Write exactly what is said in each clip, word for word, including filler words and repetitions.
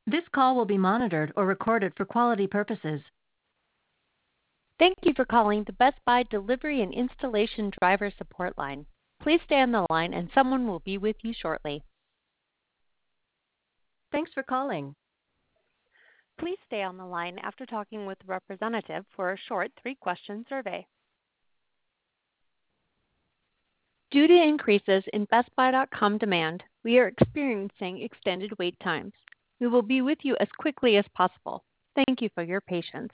This call will be monitored or recorded for quality purposes. Thank you for calling the Best Buy Delivery and Installation Driver Support Line. Please stay on the line and someone will be with you shortly. Thanks for calling. Please stay on the line after talking with a representative for a short three-question survey. Due to increases in Best Buy dot com demand, we are experiencing extended wait times. We will be with you as quickly as possible. Thank you for your patience.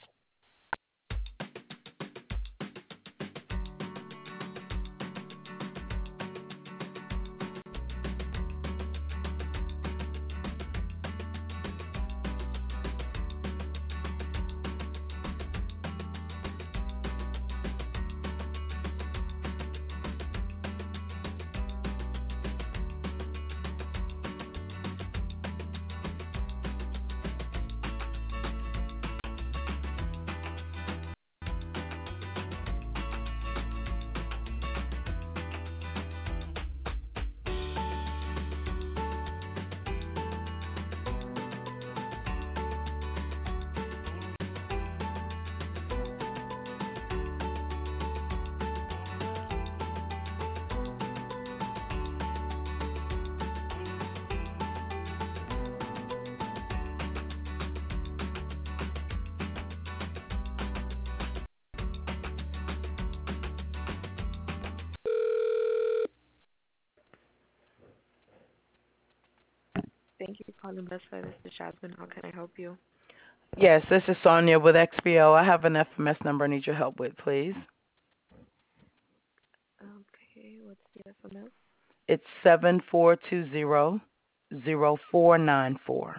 Thank you for calling Best Buy. This is Jasmine. How can I help you? Yes, this is Sonia with X B O. I have an F M S number I need your help with, please. Okay, what's the F M S? It's seven four two zero zero four nine four.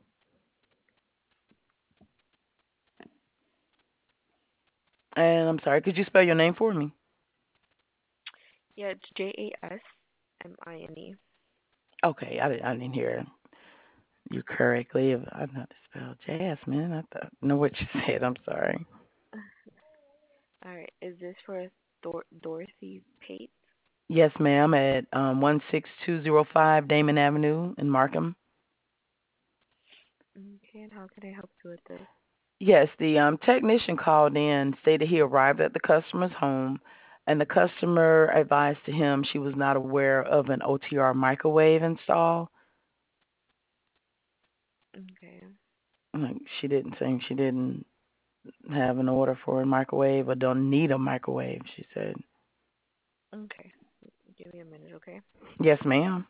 And I'm sorry, could you spell your name for me? Yeah, it's J A S M I N E. Okay, I didn't, I didn't hear you correctly. I know how to spell Jasmine. I thought, know what you said. I'm sorry. All right, is this for Dor- Dorothy Pate? Yes, ma'am, at um, one six two zero five Damon Avenue in Markham. Okay, and how can I help you with this? Yes, the um, technician called in, stated he arrived at the customer's home, and the customer advised to him she was not aware of an O T R microwave install. Okay. Like she didn't think she didn't have an order for a microwave or don't need a microwave, she said. Okay. Give me a minute, okay? Yes, ma'am.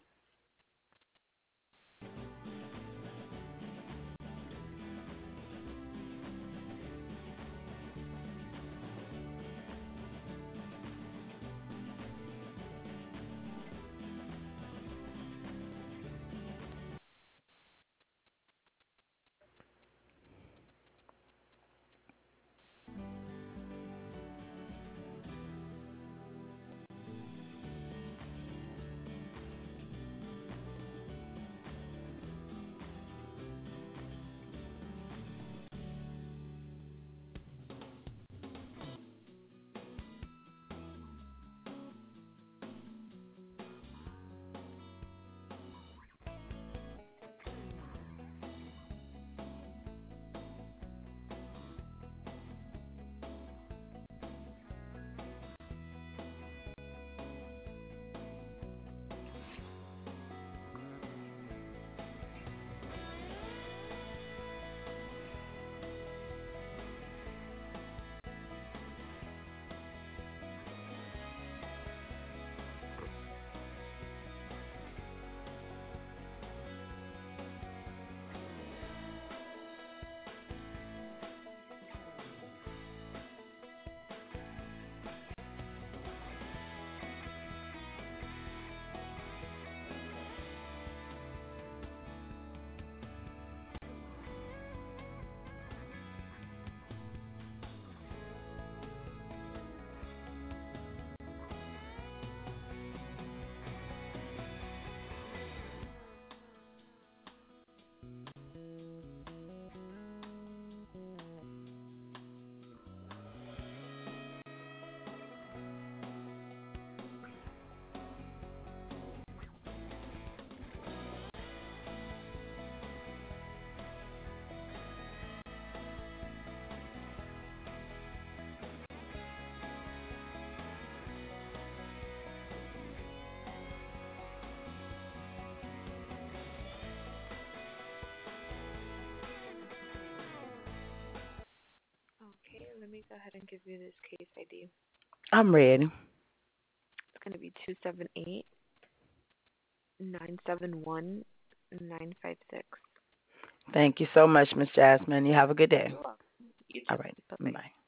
go ahead and give you this case I D. I'm ready. It's going to be two seven eight, nine seven one, nine five six. Thank you so much, Miss Jasmine. You have a good day. You're welcome. You too. All right. Bye-bye. Bye.